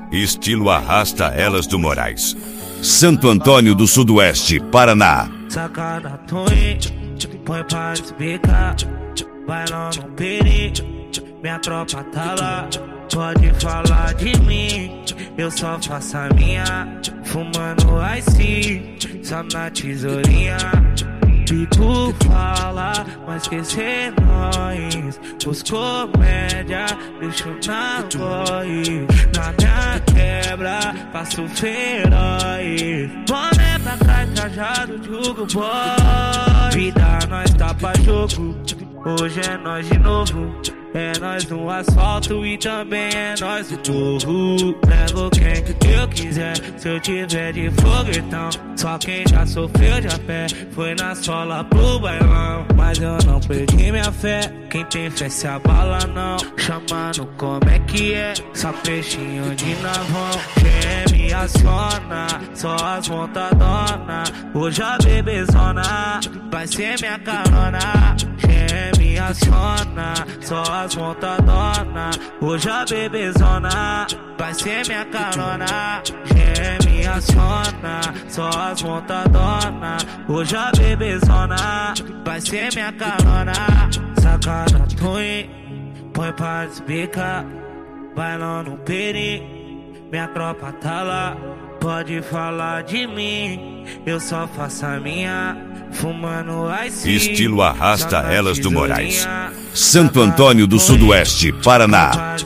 Estilo Arrasta Elas do Moraes. Santo Antônio do Sudoeste, Paraná. Sacada Tony, põe pra explicar. Bailando no peri, minha tropa tá lá. Pode falar de mim, eu só faço a minha. Fumando ice, só na tesourinha. E tu fala, mas esquecer nós. Os comédia, deixo na voz. Na minha quebra, faço feroz. Boné pra trás, trajado, jogo boy. Vida, nós tá pra jogo. Hoje é nós de novo. É nós no asfalto e também é nós do morro. Levo quem eu quiser, se eu tiver de foguetão. Só quem já sofreu de a pé foi na sola pro bailão. Mas eu não perdi minha fé, quem tem fé se abala não. Chamando como é que é, só peixinho de navão. Quem me aciona, só as montadonas. Hoje a bebezona vai ser minha carona. Quem me aciona, só as montadonas. Hoje a bebezona vai ser minha carona. Quem me aciona, só as montadonas. Hoje a bebezona vai ser minha carona. Sacada Tony, põe pra desbicar. Bailando no peri, minha tropa tá lá. Pode falar de mim, eu só faço a minha. Fumando ice, Estilo Arrasta Elas do Moraes. Santo Antônio do Sudoeste, Paraná.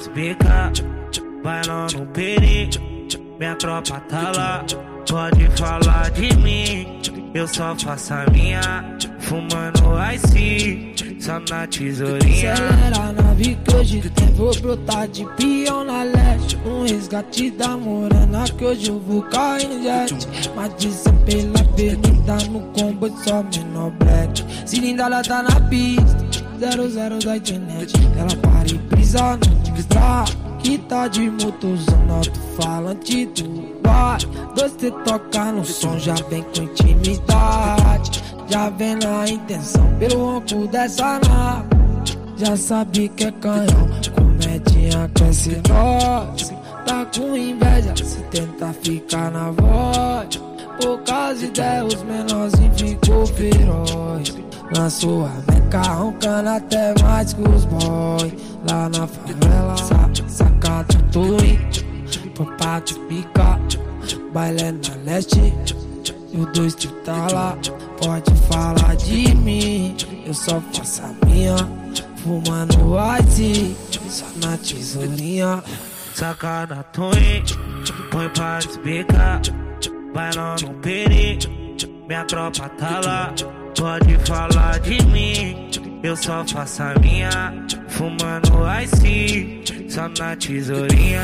Bailando no peri, minha tropa tá lá. Pode falar de mim, eu só faço a minha. Fumando ice, só na tesourinha. Acelera a nave que hoje tem, vou brotar de peão na leste. Um resgate da morena que hoje eu vou cair no jet. Mas disse pela avenida no combo só menor black. Cilindrada tá na pista, 00 da internet. Ela para e brisa no vidrar, que tá de motor usando alto-falante do bar. 2T toca no som, já vem com intimidade. Já vem na intenção, pelo ronco dessa nave. Já sabe que é canhão, comedinha cresce nós. Tá com inveja, se tenta ficar na voz. Poucas ideias, os menorzinhos ficou feroz. Lançou a meca, roncando até mais que os boys. Lá na favela, sacada Tony, pra te picar. Baile na leste, e o 2T tá lá. Pode falar de mim, eu só faço a minha. Fumando ice, só na tesourinha. Sacada Tony, põe pra desbicar. Bailando no peri, minha tropa tá lá. Pode falar de mim, eu só faço a minha. Fumando ice, só na tesourinha.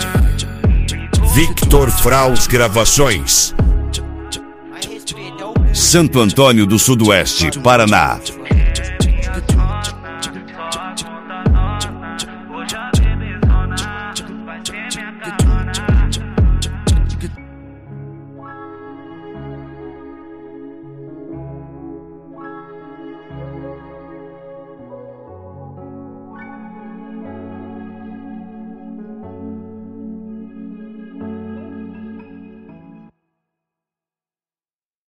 Victor Fraus Gravações. Santo Antônio do Sudoeste, Paraná.